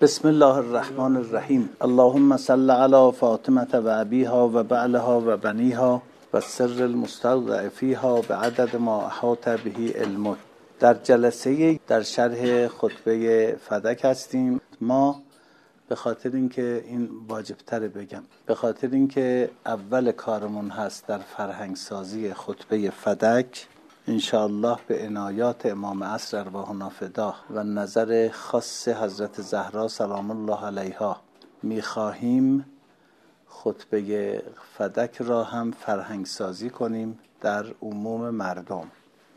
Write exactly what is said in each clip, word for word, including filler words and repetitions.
بسم الله الرحمن الرحیم. اللهم صل علی فاطمه و ابیها و بعلها و بنیها و سر المستودع فیها بعدد ما احاط به علمک. در جلسه در شرح خطبه فدک هستیم. ما به خاطر اینکه این واجب تره بگم، به خاطر اینکه اول کارمون هست در فرهنگ سازی خطبه فدک، انشاءالله به عنایات امام عصر ارواحنا فداه و نظر خاص حضرت زهرا سلام الله علیها میخواهیم خطبه فدک را هم فرهنگ سازی کنیم در عموم مردم.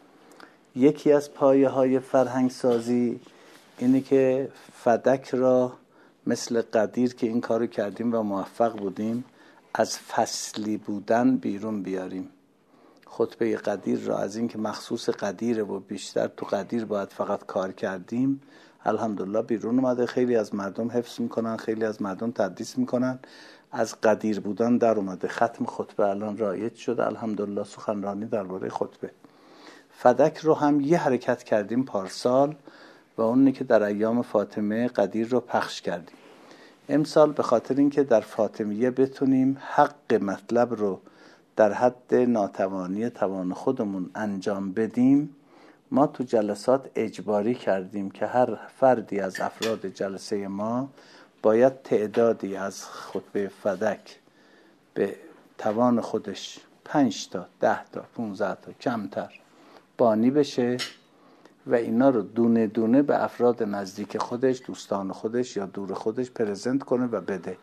یکی از پایه های فرهنگ سازی اینه که فدک را مثل قدیر که این کارو کردیم و موفق بودیم از فصلی بودن بیرون بیاریم. خطبه قدیر را از این که مخصوص قدیره و بیشتر تو قدیر باید فقط کار کردیم الحمدلله بیرون اومده. خیلی از مردم حفظ میکنن، خیلی از مردم تدریس میکنن، از قدیر بودن در اومده. ختم خطبه الان رایج شده الحمدلله، سخنرانی درباره خطبه فدک رو هم یه حرکت کردیم پارسال و اونه که در ایام فاطمه قدیر رو پخش کردیم. امسال به خاطر اینکه در فاطمیه بتونیم حق مطلب رو در حد ناتوانی توان خودمون انجام بدیم، ما تو جلسات اجباری کردیم که هر فردی از افراد جلسه ما باید تعدادی از خطبه فدک به توان خودش پنج تا ده تا پونزده تا کمتر بانی بشه و اینا رو دونه دونه به افراد نزدیک خودش، دوستان خودش یا دور خودش پرزنت کنه و بده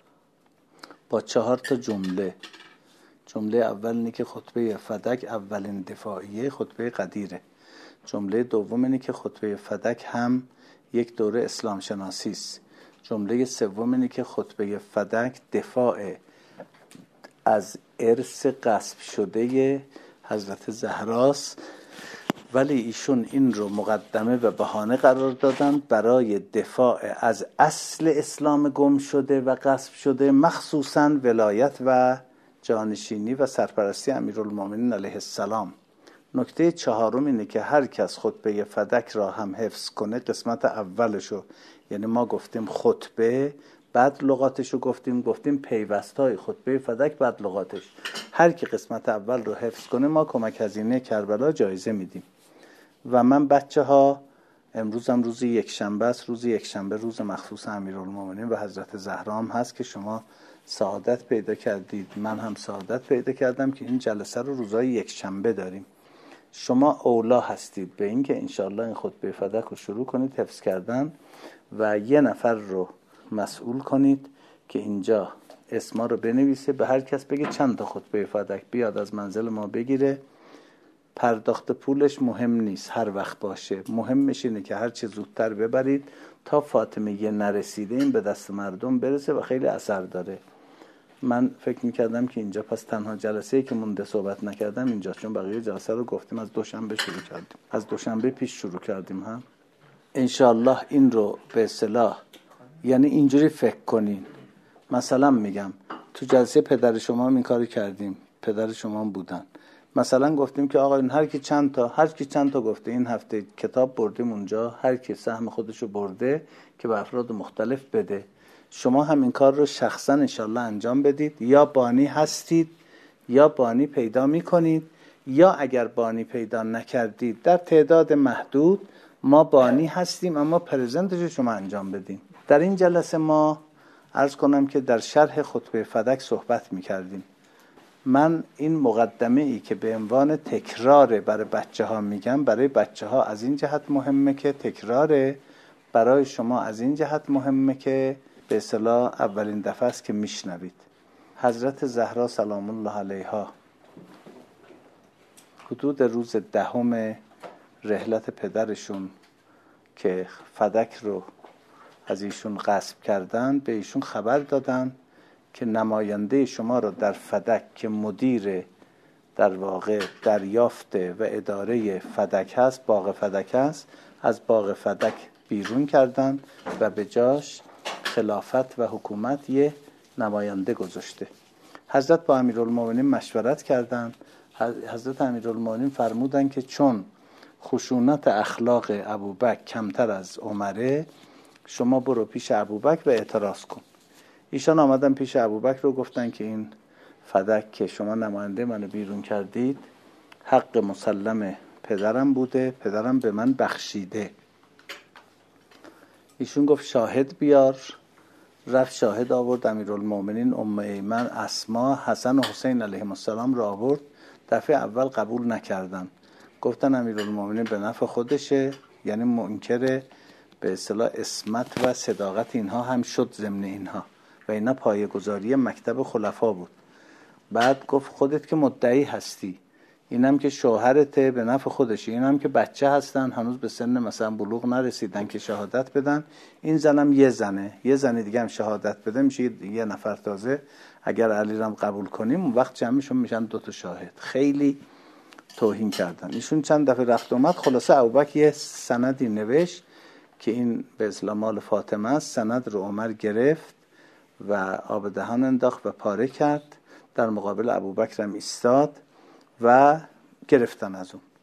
با چهار تا جمله. جمله اول اینه که خطبه فدک اولین دفاعیه خطبه قدیره. جمله دوم اینه که خطبه فدک هم یک دوره اسلام شناسی است. جمله سوم اینه که خطبه فدک دفاع از ارث غصب شده حضرت زهراست، ولی ایشون این رو مقدمه و بهانه قرار دادن برای دفاع از اصل اسلام گم شده و غصب شده، مخصوصاً ولایت و جانشینی و سرپرستی امیرالمومنین علیه السلام. نکته چهارم اینه که هر کس خطبه فدک را هم حفظ کنه، قسمت اولشو، یعنی ما گفتیم خطبه بعد لغاتشو گفتیم گفتیم پیوستای خطبه فدک بعد لغاتش، هر کی قسمت اول رو حفظ کنه ما کمک هزینه کربلا جایزه میدیم. و من بچه ها امروز هم روز یک شنبه است، روز یک شنبه روز مخصوص امیرالمومنین و حضرت زهرا هم هست که شما سعادت پیدا کردید، من هم سعادت پیدا کردم که این جلسه رو روزهای یک شنبه داریم. شما اولا هستید به این که انشاءالله این خطبه فدک رو شروع کنید حفظ کردن و یه نفر رو مسئول کنید که اینجا اسما رو بنویسه، به هر کس بگه چند تا خطبه فدک بیاد از منزل ما بگیره. پرداخت پولش مهم نیست، هر وقت باشه، مهمش اینه که هر چه زودتر ببرید تا فاطمیه نرسیده این به دست مردم برسه و خیلی اثر داره. من فکر میکردم که اینجا پس تنها جلسه‌ای که مونده صحبت نکردم اینجا، چون بقیه جلسه رو گفتیم از دوشنبه شروع کردیم، از دوشنبه پیش شروع کردیم هم. انشاءالله این رو به اصطلاح یعنی اینجوری فکر کنین. مثلا میگم تو جلسه پدر شما هم این کارو کردیم، پدر شما هم بودن، مثلا گفتیم که آقا این هر کی چند تا هر کی چند تا گفته این هفته کتاب بردیم اونجا، هر کی سهم خودشو برده که به افراد مختلف بده. شما هم این کار رو شخصا انشالله انجام بدید، یا بانی هستید یا بانی پیدا میکنید، یا اگر بانی پیدا نکردید در تعداد محدود ما بانی هستیم اما پرزنتش شما انجام بدین. در این جلسه ما عرض کنم که در شرح خطبه فدک صحبت میکردیم. من این مقدمه ای که به عنوان تکراره برای بچه ها میگم، برای بچه ها از این جهت مهمه که تکراره، برای شما از این جهت مهمه که به اصطلاح اولین دفعه است که میشنوید. حضرت زهرا سلام الله علیها حدود روز دهم رحلت پدرشون که فدک رو از ایشون غصب کردن به ایشون خبر دادن که نماینده شما رو در فدک که مدیر در واقع دریافت و اداره فدک هست، باغ فدک هست، از باغ فدک بیرون کردن و به جاش خلافت و حکومت یه نماینده گذاشته. حضرت با امیرالمومنین مشورت کردند. حضرت امیرالمومنین فرمودن که چون خشونت اخلاق ابوبکر کمتر از عمره، شما برو پیش ابوبکر و اعتراض کن. ایشان آمدن پیش ابوبکر رو گفتن که این فدک که شما نماینده منو بیرون کردید حق مسلم پدرم بوده، پدرم به من بخشیده. ایشون گفت شاهد بیار. رفت شاهد آورد، امیرالمومنین ام ایمن، اسما، حسن و حسین علیهم السلام را آورد. دفعه اول قبول نکردن، گفتن امیرالمومنین به نفع خودشه، یعنی منکر به اصطلاح عصمت و صداقت اینها هم شد ضمن اینها و اینا پایه‌گذاری مکتب خلفا بود. بعد گفت خودت که مدعی هستی، اینم که شوهرته به نفع خودشه، اینم که بچه هستن هنوز به سن مثلا بلوغ نرسیدن که شهادت بدن، این زنم یه زنه، یه زن دیگه هم شهادت بده میشه یه نفر تازه، اگر علی رام قبول کنیم اون وقت جمعشون میشن دو تا شاهد. خیلی توهین کردن. ایشون چند دفعه رفت اومد. خلاصه ابوبکر یه سندی نوشت که این به اصطلاح مال فاطمه است. سند رو عمر گرفت و آب دهان انداخت و پاره کرد، در مقابل ابوبکر هم ایستاد و گرفتن از اون.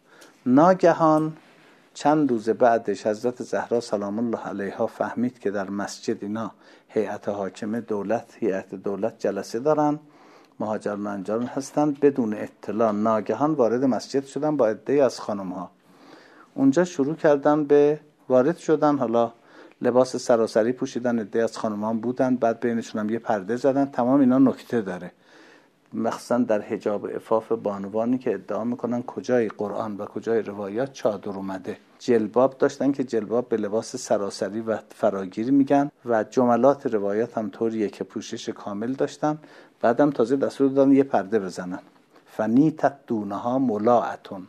ناگهان چند روز بعدش حضرت زهرا سلام الله علیها فهمید که در مسجد اینا هیئت حاکمه دولت هیئت دولت جلسه دارن، مهاجران و انجاران هستن. بدون اطلاع ناگهان وارد مسجد شدن با عده‌ای از خانم ها. اونجا شروع کردن به وارد شدن، حالا لباس سراسری پوشیدن، عده‌ای از خانم ها بودن، بعد بینشون هم یه پرده زدن. تمام اینا نکته داره، مخصوصا در حجاب و عفاف بانوانی که ادعا میکنن کجای قرآن و کجای روایات چادر اومده. جلباب داشتن که جلباب به لباس سراسری و فراگیر میگن و جملات روایات هم طوریه که پوشش کامل داشتن. بعدم تازه دستور دادن یه پرده بزنن. فنیتت دونها ملاعتون،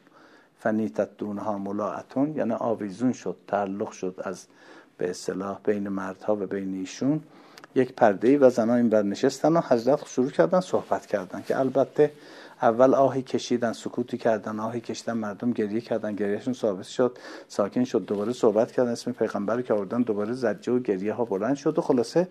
فنیتت دونها ملاعتون یعنی آویزون شد، تعلق شد از به اصطلاح بین مردها و بین ایشون یک پرده‌ای و زنان این بر نشستن و حضرت شروع کردن صحبت کردن که البته اول آهی کشیدن، سکوتی کردن، آهی کشیدن، مردم گریه کردن، گریهشون ثابت شد، ساکن شد، دوباره صحبت کردن، اسم پیغمبر که آوردن، دوباره زجه و گریه ها بلند شد و خلاصه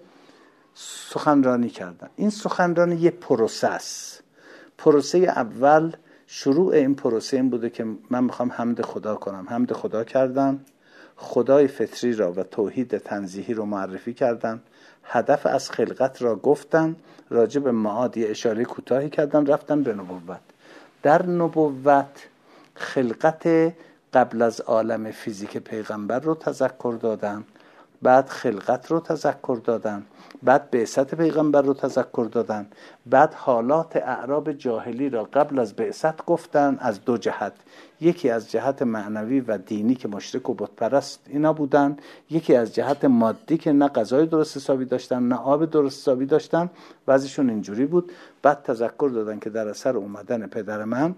سخنرانی کردن. این سخنرانی یه پروسه است. پروسه اول شروع این پروسه این بوده که من میخوام حمد خدا کنم. حمد خدا کردن، خدای فطری را و توحید تنزیهی رو معرفی کردن، هدف از خلقت را گفتن، راجع به معاد یه اشاره کوتاهی کردن، رفتن به نبوت. در نبوت خلقت قبل از عالم فیزیک پیغمبر رو تذکر دادن، بعد خلقت رو تذکر دادن، بعد بعثت پیغمبر رو تذکر دادن، بعد حالات اعراب جاهلی را قبل از بعثت گفتن از دو جهت. یکی از جهت معنوی و دینی که مشرک و بت پرست اینا بودن، یکی از جهت مادی که نه غذای درست حسابی داشتن نه آب درست حسابی داشتن، بعضیشون اینجوری بود. بعد تذکر دادن که در اثر اومدن پدر من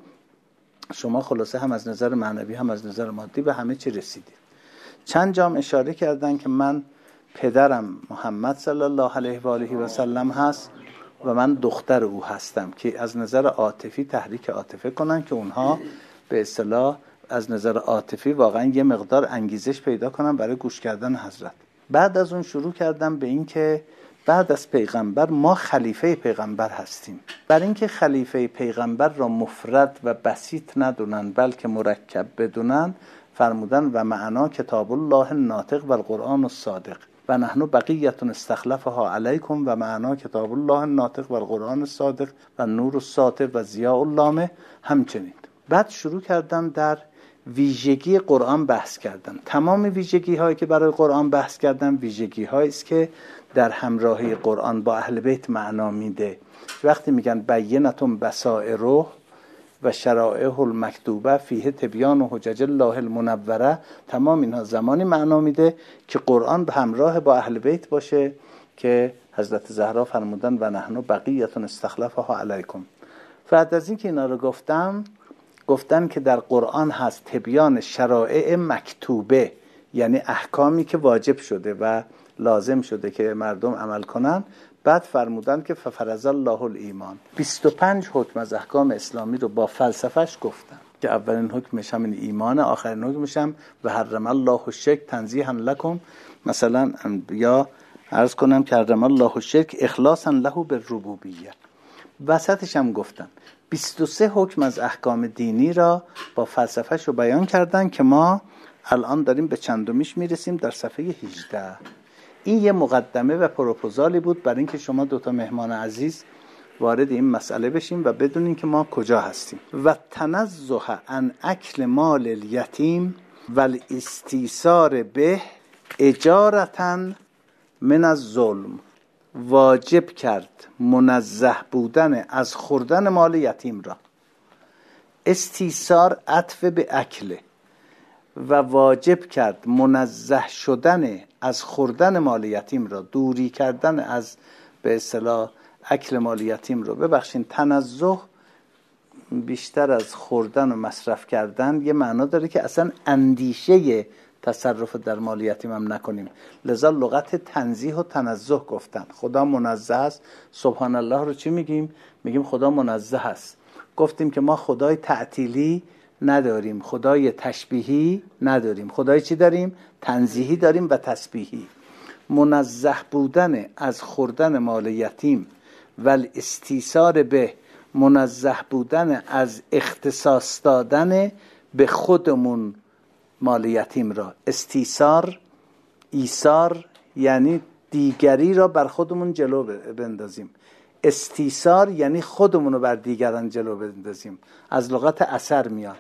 شما خلاصه هم از نظر معنوی هم از نظر مادی به همه چی رسیدید. چند جام اشاره کردن که من پدرم محمد صلی الله علیه و آله و سلم هست و من دختر او هستم، که از نظر عاطفی تحریک عاطفه کنن که اونها به اصطلاح از نظر عاطفی واقعا یه مقدار انگیزش پیدا کنن برای گوش کردن حضرت. بعد از اون شروع کردم به این که بعد از پیغمبر ما خلیفه پیغمبر هستیم. برای اینکه خلیفه پیغمبر را مفرد و بسیط ندونن بلکه مرکب بدونن، فرمودن و معنا کتاب الله الناطق و القرآن الصادق و نحن بقیت استخلفها علیکم و معنا کتاب الله الناطق و القرآن الصادق و نور الساطع و ضیاء اللامع. همچنین بعد شروع کردن در ویژگی قرآن بحث کردن. تمام ویژگی هایی که برای قرآن بحث کردن ویژگی هایی است که در همراهی قرآن با اهل بیت معنا میده. وقتی میگن بینتون بصائر و شرائع المکتوبه فیه تبیان و حجج الله المنوره، تمام اینها زمانی معنا میده که قرآن به همراه با اهل بیت باشه که حضرت زهرا فرمودن و نحن بقیت استخلفها علیکم. بعد از اینکه اینا رو گفتم گفتن که در قرآن هست تبیان شرائع مکتوبه، یعنی احکامی که واجب شده و لازم شده که مردم عمل کنن. بعد فرمودن که ففرض الله الایمان، بیست و پنج حکم از احکام اسلامی رو با فلسفهش گفتن که اولین حکمش همین ایمان، آخرین حکمش هم و حرم الله الشرک تنزیها لکم، مثلا یا عرض کنم که حرم الله الشرک اخلاصا له بالربوبیه. وسطش هم گفتن بیست و سه حکم از احکام دینی را با فلسفهش رو بیان کردن که ما الان داریم به چندمیش میرسیم در صفحه هجده. این یه مقدمه و پروپوزالی بود برای اینکه شما دوتا مهمان عزیز وارد این مسئله بشیم و بدونین که ما کجا هستیم. و تنزه عن اکل مال الیتیم و الاستیثار به اجارتا من الظلم، واجب کرد منزه بودن از خوردن مال یتیم را. استیثار عطف به اکله و واجب کرد منزه شدن از خوردن مال یتیم را، دوری کردن از به اصطلاح اکل مال یتیم را. ببخشید تنزه بیشتر از خوردن و مصرف کردن یه معنا داره که اصلا اندیشه تصرف در مال یتیم هم نکنیم، لذا لغت تنزیه و تنزه گفتن. خدا منزه است، سبحان الله رو چی میگیم؟ میگیم خدا منزه است. گفتیم که ما خدای تعطیلی نداریم، خدای تشبیهی نداریم، خدای چی داریم؟ تنزیهی داریم و تسبیحی. منزه بودن از خوردن مال یتیم و الاستیثار به، منزه بودن از اختصاص دادن به خودمون مال یتیم را. استیثار، ایثار یعنی دیگری را بر خودمون جلو بندازیم، استیثار یعنی خودمون رو بر دیگران جلو بندازیم، از لغت اثر میاد.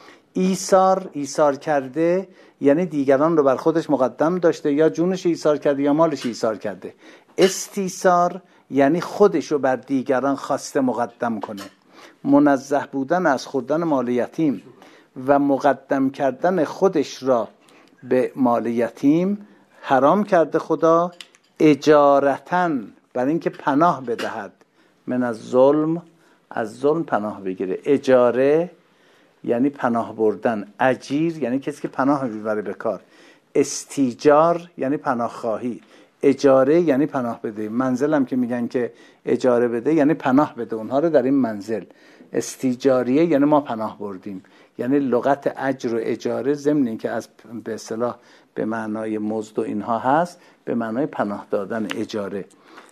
ایثار، ایثار کرده یعنی دیگران رو بر خودش مقدم داشته، یا جونش ایثار کرده یا مالش ایثار کرده. استیثار یعنی خودش رو بر دیگران خواسته مقدم کنه. منزه بودن از خوردن مال یتیم و مقدم کردن خودش را به مال یتیم حرام کرده خدا، اجارتن برای اینکه پناه بدهد، من از ظلم، از ظلم پناه بگیره. اجاره یعنی پناه بردن، اجیر یعنی کسی که پناه میبره به کار، استیجار یعنی پناه خواهی، اجاره یعنی پناه بده. منزل هم که میگن که اجاره بده یعنی پناه بده اونها رو در این منزل. استیجاریه یعنی ما پناه بردیم، یعنی لغت اجر و اجاره ضمن این که از به اصطلاح به معنای مزد و اینها هست، به معنای پناه دادن اجاره.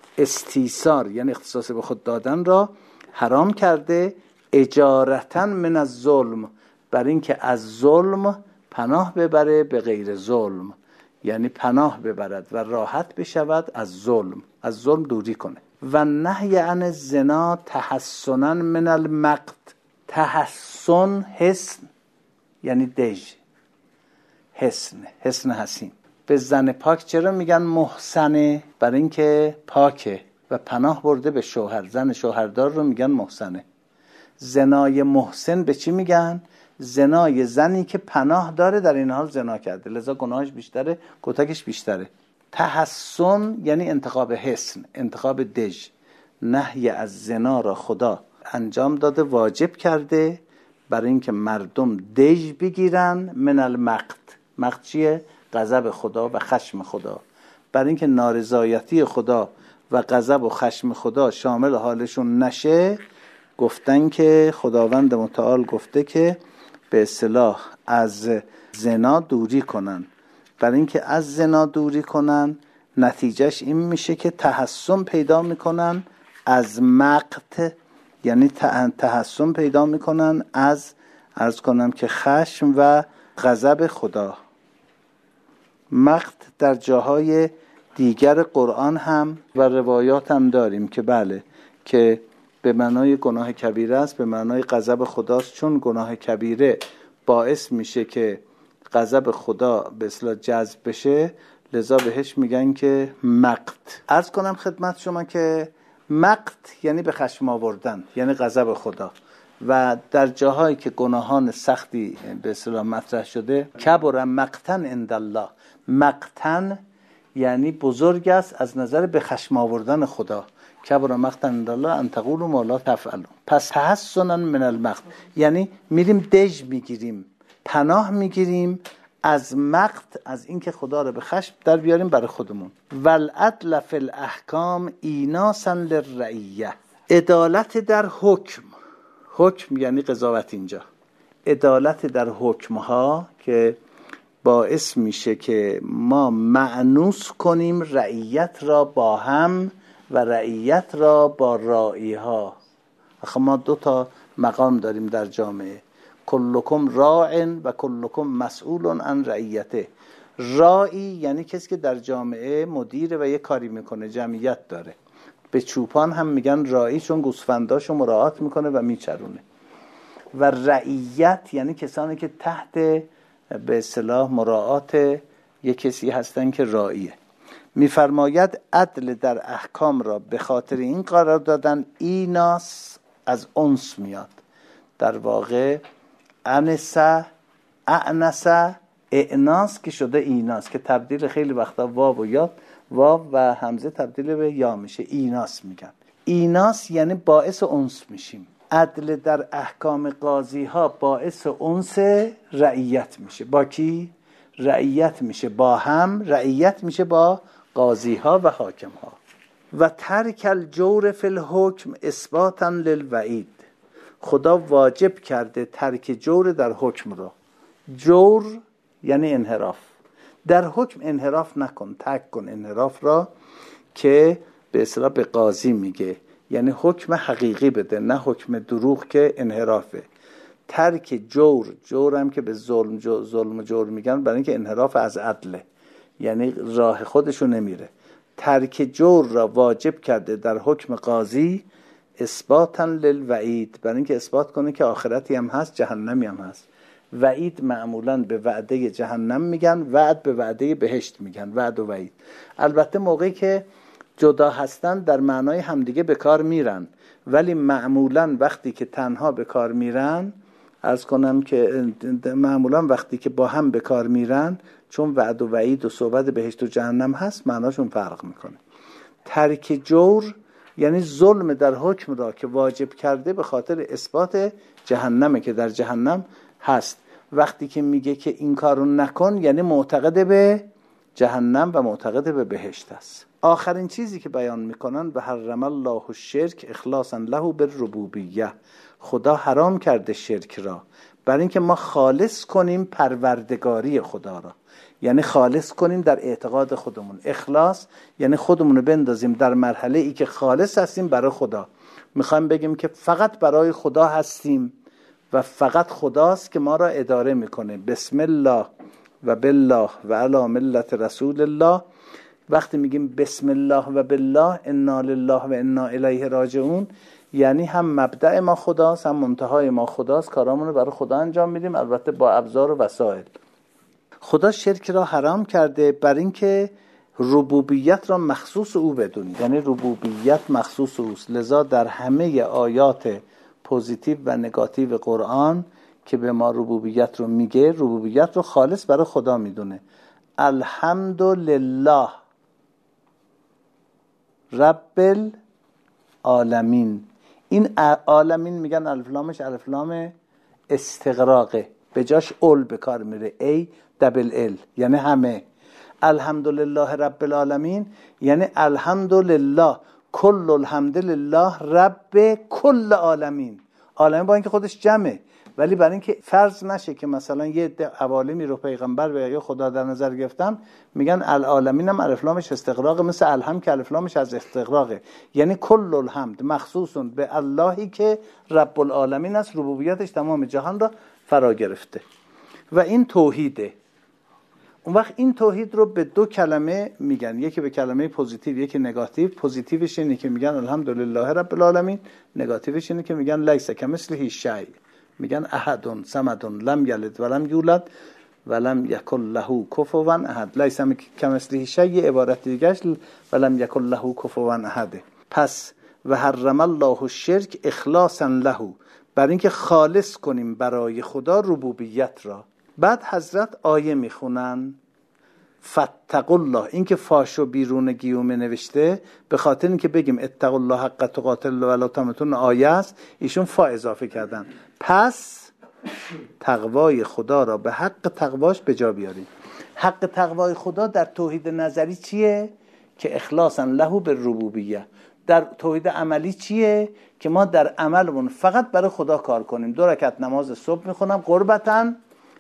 استیثار یعنی اختصاص به خود دادن را حرام کرده، اجارتن من از ظلم، بر این که از ظلم پناه ببره به غیر ظلم، یعنی پناه ببرد و راحت بشود از ظلم، از ظلم دوری کنه. و نهی عن الزنا تحسنا من المقت، تحسن حسن یعنی دژ، حسن، حسن حسین. به زن پاک چرا میگن محسنه؟ برای اینکه پاکه و پناه برده به شوهر. زن شوهردار رو میگن محسنه. زنای محسن به چی میگن؟ زنای زنی که پناه داره در این حال زنا کرده، لذا گناهش بیشتره، کتکش بیشتره. تحسن یعنی انتخاب حسن، انتخاب دژ. نهی از زنا را خدا انجام داده، واجب کرده برای اینکه مردم دژ بگیرن من المقت. مقت چیه؟ غضب خدا و خشم خدا. برای اینکه نارضایتی خدا و غضب و خشم خدا شامل حالشون نشه، گفتن که خداوند متعال گفته که به اصطلاح از زنا دوری کنن. برای اینکه از زنا دوری کنن نتیجهش این میشه که تحسن پیدا میکنن از مقت، یعنی تحسن پیدا میکنن از، عرض کنم که خشم و غضب خدا. مقت در جاهای دیگر قرآن هم و روایات هم داریم که بله، که به معنای گناه کبیره است، به معنای غضب خداست، چون گناه کبیره باعث میشه که غضب خدا به اصطلاح جذب بشه، لذا بهش میگن که مقت. عرض کنم خدمت شما که مقت یعنی به خشم آوردن، یعنی غضب خدا. و در جاهایی که گناهان سختی به اصطلاح مطرح شده، کبر مقتن عند الله، مقتن یعنی بزرگ است از نظر به خشم آوردن خدا. کبر مقتن عند الله ان تقولوا ما لا تفعلون. پس تحسنا من المقت یعنی میریم دژ میگیریم، پناه میگیریم از مقت، از اینکه خدا رو به خشم در بیاریم برای خودمون. والعدل فی الاحکام ایناسا للرعیه، عدالت در حکم، حکم یعنی قضاوت اینجا، عدالت در حکمها که باعث میشه که ما مأنوس کنیم رعیت را با هم و رعیت را با راعی ها. آخه ما دو تا مقام داریم در جامعه، کلکم راع و کلکم مسئول عن رعیته. راعی یعنی کسی که در جامعه مدیره و یه کاری میکنه، جمعیت داره. به چوپان هم میگن راعی چون گوسفنداشو مراعات میکنه و میچرونه. و رعیت یعنی کسانی که تحت به اصطلاح مراعات یک کسی هستن که راعیه. میفرماید عدل در احکام را به خاطر این قرار دادن، ایناس از انس میاد، در واقع انسه اعنسه اعناس که شده ایناس، که تبدیل خیلی وقتا واو و یا واو و همزه تبدیل به یا میشه، ایناس میگن. ایناس یعنی باعث انس میشیم. عدل در احکام قاضی ها باعث انس رعیت میشه. با کی؟ رعیت میشه با هم، رعیت میشه با قاضی ها و حاکم ها. و ترک الجور فی الحکم اثباتا للوعید، خدا واجب کرده ترک جور در حکم را. جور یعنی انحراف. در حکم انحراف نکن، ترک کن انحراف را، که به اصطلاح به قاضی میگه، یعنی حکم حقیقی بده، نه حکم دروغ که انحرافه. ترک جور، جور هم که به ظلم جو ظلم و جور میگن، برای اینکه انحراف از عدله، یعنی راه خودشو نمیره. ترک جور را واجب کرده در حکم قاضی اثباتا للوعید، برای اینکه اثبات کنه که آخرتی هم هست، جهنمی هم هست. وعید معمولا به وعده جهنم میگن، وعد به وعده بهشت میگن، وعد و وعید. البته موقعی که جدا هستن در معنای همدیگه به کار میرن، ولی معمولا وقتی که تنها به کار میرن، عرض کنم که معمولا وقتی که با هم به کار میرن، چون وعد و وعید و صحبت بهشت و جهنم هست، معناشون فرق میکنه. ترک جور یعنی ظلم در حکم را که واجب کرده به خاطر اثبات جهنمه که در جهنم هست. وقتی که میگه که این کارو نکن، یعنی معتقد به جهنم و معتقد به بهشت است. آخرین چیزی که بیان میکنن، و حرم الله الشرک اخلاصا له بالربوبیه، خدا حرام کرده شرک را برای اینکه ما خالص کنیم پروردگاری خدا را، یعنی خالص کنیم در اعتقاد خودمون. اخلاص یعنی خودمون رو بندازیم در مرحله ای که خالص هستیم برای خدا. میخوایم بگیم که فقط برای خدا هستیم و فقط خداست که ما را اداره میکنه. بسم الله و بالله و علی ملت رسول الله. وقتی میگیم بسم الله و بالله، انا لله و انا الیه راجعون، یعنی هم مبدأ ما خداست، هم منتهای ما خداست، کارامون رو برای خدا انجام میدیم، البته با ابزار و وسایل. خدا شرک را حرام کرده بر اینکه ربوبیت را مخصوص او بدونی، یعنی ربوبیت مخصوص اوست. لذا در همه آیات پوزیتیو و نگاتیو قرآن که به ما ربوبیت رو میگه، ربوبیت رو خالص برای خدا میدونه. الحمدلله رب العالمین. این عالمین میگن الف لامش الف لام استغراقه، به جاش اول به کار میره، ای دبل ال یعنی همه. الحمدلله رب العالمین یعنی الحمدلله کل الحمد لله رب کل عالمین. عالمین با اینکه خودش جمعه، ولی برای اینکه فرض نشه که مثلا یه عده عوالمی رو پیغمبر و یا خدا در نظر گرفتن، میگن العالمین هم الف لامش استغراقه، مثل الحمد که الف لامش از استغراقه، یعنی کل الحمد مخصوص به اللهی که رب العالمین است، ربوبیتش تمام جهان را فرا گرفته و این توحیده. اون وقت این توحید رو به دو کلمه میگن، یکی به کلمه پوزیتیو، یکی نگاتیو. پوزیتیوش اینه که میگن الحمدلله رب العالمین، نگاتیوش اینه که میگن لیس کمثله شیء، میگن احد صمد لم یلد ولم یولد ولم یکن له کفوا احد. لیس کمثله شیء عبارت دیگه‌اش ولم یکن له کفوا احد. پس و حرم الله الشرک اخلاصا له، برای اینکه خالص کنیم برای خدا ربوبیت را. بعد حضرت آیه میخونن فاتقوا الله، این که فاشو بیرون گیومه نوشته به خاطر اینکه بگیم اتقوا الله حق تقاته ولا تموتن آیه است، ایشون فا اضافه کردن. پس تقوای خدا را به حق تقواش به جا بیاریم. حق تقوای خدا در توحید نظری چیه؟ که اخلاصا له بالربوبیه. در توحید عملی چیه؟ که ما در عملمون فقط برای خدا کار کنیم. دو رکعت نماز صبح میخونم قربتاً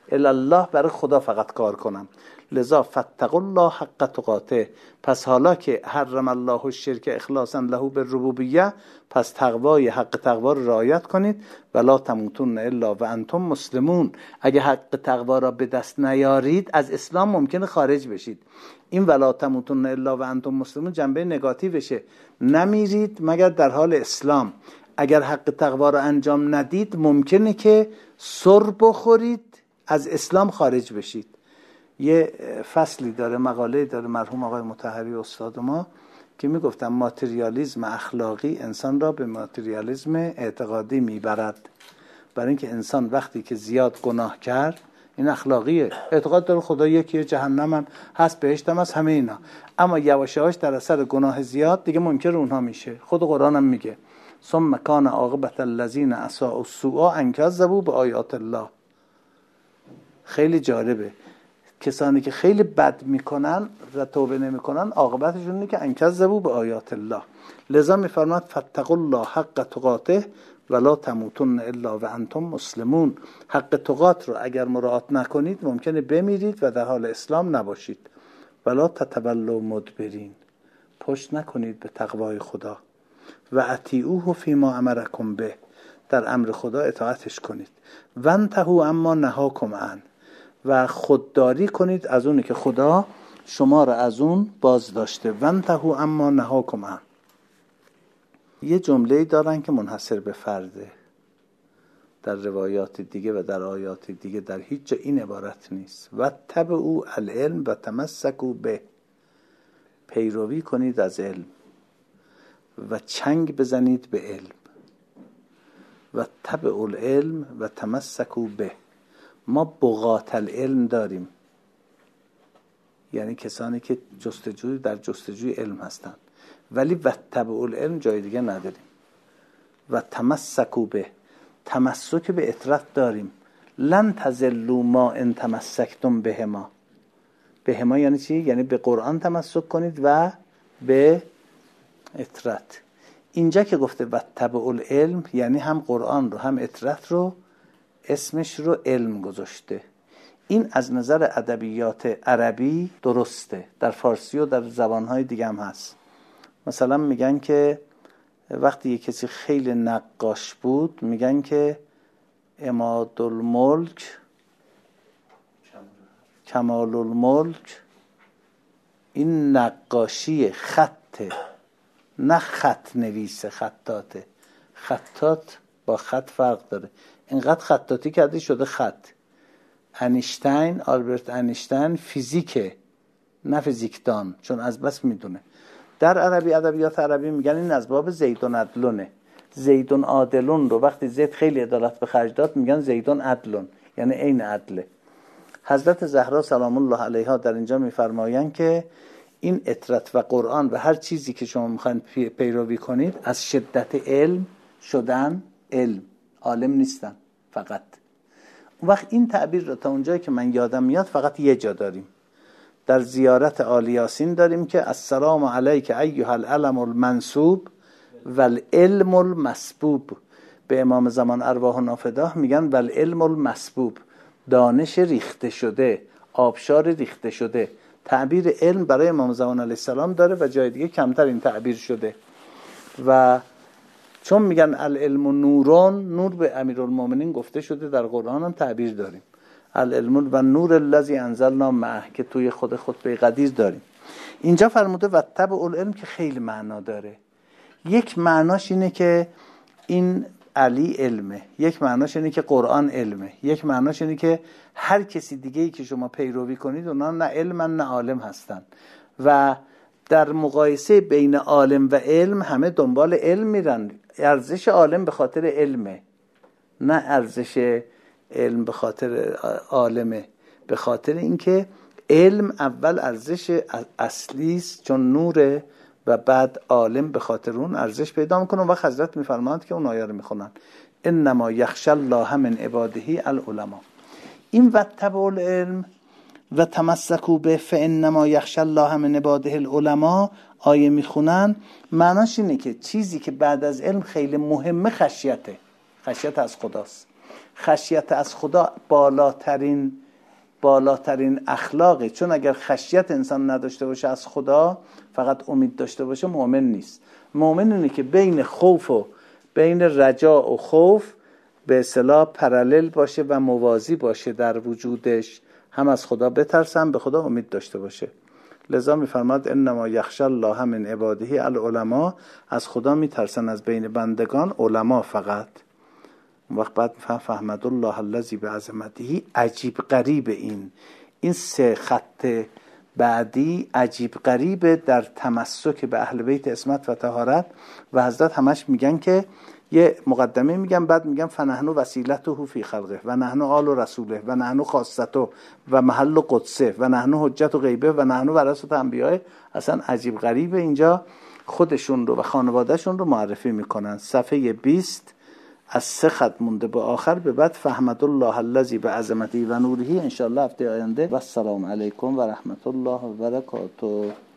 الی الله برای خدا فقط کار کنم. لذا فاتقوا الله حق تقاته، پس حالا که حرم الله الشرک اخلاصا له بالربوبیه، پس تقوای حق تقوا رو رعایت کنید. ولا تموتن الا و انتم مسلمون، اگه حق تقوا را به دست نیارید از اسلام ممکنه خارج بشید. این ولا تموتن الا و انتم مسلمون جنبه نگاتیوشه، نمیرید مگر در حال اسلام. اگر حق تقوا را انجام ندید ممکنه که سر بخورید، از اسلام خارج بشید. یه فصلی داره، مقاله داره مرحوم آقای مطهری استاد ما که میگفتن ماتریالیسم اخلاقی انسان را به ماتریالیسم اعتقادی میبرد. برای اینکه انسان وقتی که زیاد گناه کرد، این اخلاقیه، اعتقاد داره خدا یکیه، جهنم هم هست، بهشت هم هست، همه اینا، اما یواش یواش در اثر گناه زیاد دیگه منکر اونها میشه. خود قرآن هم میگه ثم کان عاقبة الذین اساءوا السوء ان کذبوا بآیات الله. خیلی جالبه، کسانی که خیلی بد میکنن و توبه نمیکنن عاقبتشون اینه که ان کذبوا بآیات الله. لذا میفرماد فاتقوا الله حق تقاته ولا تموتن الا و انتم مسلمون. حق تقات رو اگر مراعات نکنید ممکنه بمیرید و در حال اسلام نباشید. ولا تتولوا مدبرین، پشت نکنید به تقوای خدا. و اطیعوه فیما امرکم به، در امر خدا اطاعتش کنید. وانتهوا اما نهاکم عنه، و خودداری کنید از اونی که خدا شما را از اون باز داشته. وانتهوا اما نهاکم عنه. یه جمله‌ای دارن که منحصر به فرده، در روایات دیگه و در آیات دیگه در هیچ جا این عبارت نیست. و تبعوا العلم و تمسکوا به، پیروی کنید از علم و چنگ بزنید به علم. و تبعوا العلم و تمسکوا به. ما بغات العلم داریم، یعنی کسانی که جستجوی در جستجوی علم هستند، ولی و تبعوا العلم جای دیگه نداریم. و تمسکوا به، تمسک به اطرت داریم. لن تضلوا ما ان تمسکتم بهما. بهما یعنی چی؟ یعنی به قرآن تمسک کنید و به اطرت. اینجا که گفته و تبع العلم یعنی هم قرآن رو هم اطرت رو اسمش رو علم گذاشته. این از نظر ادبیات عربی درسته، در فارسی و در زبانهای دیگه هم هست. مثلا میگن که وقتی یک کسی خیلی نقاش بود میگن که عماد الملک کمال الملک، این نقاشی خطه نه خط نویسه، خطاته. خطات با خط فرق داره. اینقدر خطاتی کرده شده خط. انیشتین، آلبرت انیشتین فیزیکه نه فیزیکدان، چون از بس میدونه. در عربی ادبیات عربی میگن این از باب زیدون عدلونه. زیدون عادلون رو وقتی زید خیلی عدالت به خرج داد میگن زیدون عدلون، یعنی عین عدله. حضرت زهرا سلام الله علیها در اینجا میفرمایند که این اطرت و قرآن و هر چیزی که شما میخواین پیروی کنید از شدت علم شدن علم، عالم نیستن فقط. اون وقت این تعبیر رو تا اونجایی که من یادم میاد فقط یه جا داریم، در زیارت آل یاسین داریم که السلام علیک ایها العلم المنسوب والعلم المسبوب. به امام زمان ارواح نافداه میگن والعلم المسبوب، دانش ریخته شده، آبشار ریخته شده. تعبیر علم برای امام زمان علیه السلام داره و جای دیگه کمتر این تعبیر شده. و چون میگن العلم نورون، نور به امیرالمومنین گفته شده، در قرآن هم تعبیر داریم العلم و نور الذی انزلنا معه که توی خود خطبه قدیر داریم. اینجا فرموده و تبع العلم که خیلی معنا داره. یک معناش اینه که این علی علمه، یک معناش اینه که قرآن علمه، یک معناش اینه که هر کسی دیگه‌ای که شما پیروی کنید اونا نه علمن نه عالم هستن. و در مقایسه بین عالم و علم همه دنبال علم میرن. ارزش عالم به خاطر علمه، نه ارزش علم به خاطر عالمه، به خاطر اینکه علم اول ارزش اصلی است چون نوره و بعد عالم به خاطر اون ارزش پیدا میکنه. و حضرت میفرمایند که اون آیه رو میخونن انما یخشى الله من عباده العلماء. این و تبع العلم و تمسکوا به فانما یخشى الله من عباده العلماء آیه میخونن، معناش اینه که چیزی که بعد از علم خیلی مهمه خشیته، خشیت از خداست. خشیت از خدا بالاترین بالاترین اخلاقه، چون اگر خشیت انسان نداشته باشه از خدا، فقط امید داشته باشه، مؤمن نیست. مؤمن اینه که بین خوف و بین رجا و خوف به اصطلاح پرالل باشه و موازی باشه در وجودش، هم از خدا بترسه هم به خدا امید داشته باشه. لذا میفرماد انما یخشی الله من عباده العلماء، از خدا میترسن از بین بندگان علما فقط. اون وقت بعد فهمد الله الذی بعظمته، عجیب غریب این این سه خط بعدی عجیب غریبه در تمسک به اهل بیت عصمت و طهارت. و حضرت همش میگن که یه مقدمه میگن، بعد میگن فنحن وسیلته فی خلقه و نحن آل رسوله و نحن خاصته و محل قدسه و نحن حجت و غیبه و نحن ورثه انبیاء. اصلا عجیب غریبه اینجا خودشون رو و خانوادهشون رو معرفی میکنن. صفحه بیست از سه خط مونده به آخر، به بعد فحمد الله الذی بعظمته و نوره ان شاء الله هفته آینده. و السلام علیکم و رحمت الله و برکاته.